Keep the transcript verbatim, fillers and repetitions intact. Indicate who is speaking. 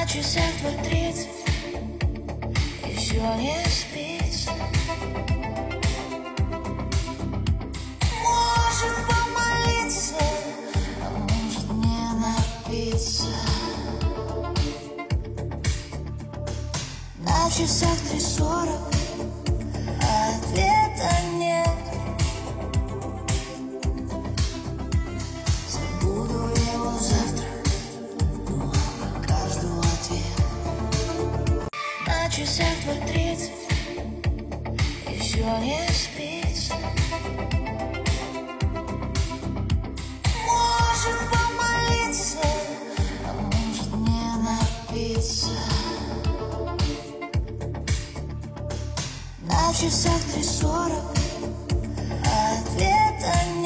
Speaker 1: На часах два тридцать, еще не спится. Может помолиться, а может не напиться. На часах три сорок, а ответа нет. Забуду его завтра, но пока жду ответ. На часах два тридцать, еще не спится. Может помолиться, а может не напиться. На часах три сорок, а ответа нет.